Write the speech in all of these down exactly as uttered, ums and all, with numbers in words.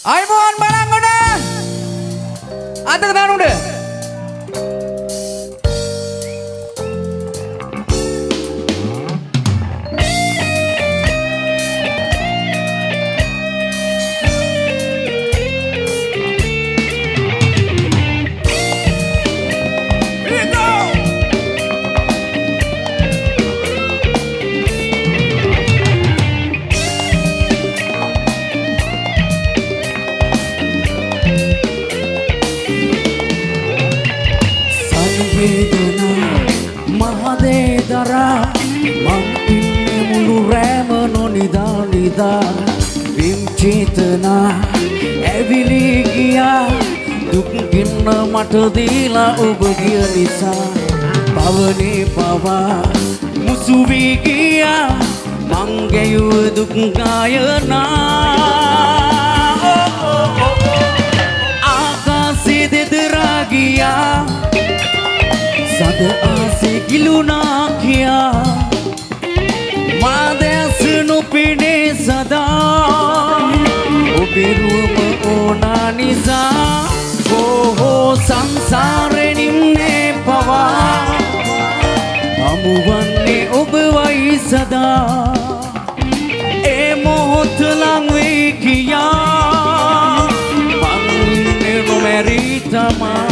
අයිබෝන් බලංගොඩ අතක දාන්න උඩ මං ඉන්නේ මුළු රෑම නොනිදා නිදා විම් චේතනා ඇවිලි ගියා දුක් ගින්න මට දීලා ඔබ ගිය නිසා පවනේ පවා මුසු වී ගියා මං ගැයුව දුක් ගායනා ආකාශේ දෙදරා ගියා සද ආසේ ගිලුණා කියා මාදැස නොපෙනේ සදා ඔබේ රුවම ඕනා නිසා ඕහෝ සංසාරේ නිම්නේ පවා හමුවන්නේ ඔබවයි සදා ඒ මොහොත ලං වෙයි කියා මං ඉන්නේ නොමැරී තමා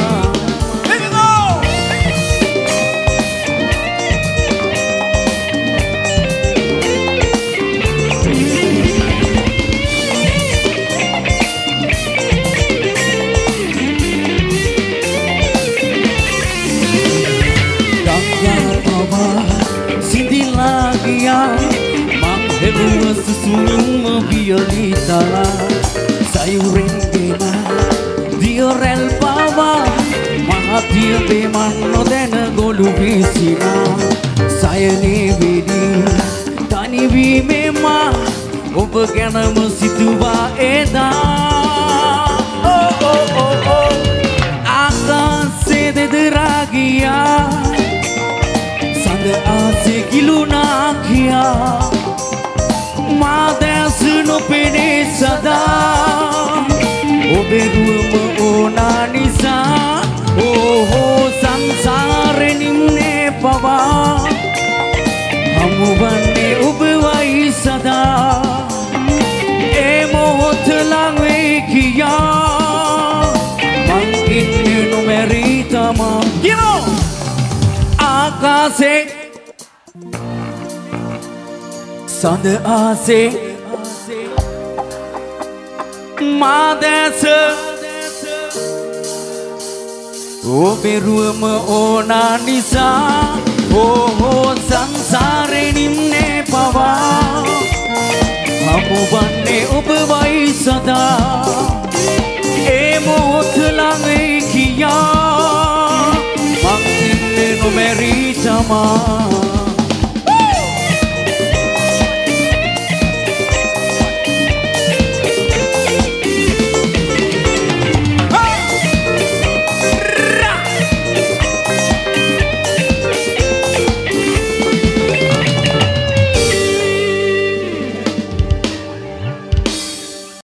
මං හෙළුව සුසුම්ම වියලි තලා සයුරෙන් ගෙන දියරැල් පවා මහතිය බේමන් නොදැන ගොළු විසිනා සයනේ වෙඩි තනිවීමේ මා ඔබ ගැනම සිතුවා එදා ආකාසේ දෙදරා ගියා සඳ ආසේ ගිලුණා කියා මාදැස නොපෙනේ සදා ඔබේ රුවම ඕනා නිසා ඕහෝ සංසාරේ නිම්නේ පවා හමුවන්නේ ඔබවයි සදා ඒ මොහොත ලං වෙයි කියා මං ඉන්නේ නොමැරී තමා ආකාසේ සඳ ආසේ මාදැස ඔබේ රුවම ඕනා නිසා ඕහෝ සංසාරේ නිම්නේ පවා හමුවන්නේ ඔබවයි සදා ඒ මොහොත ලං වෙයි කියා මං ඉන්නේ නොමැරී තමා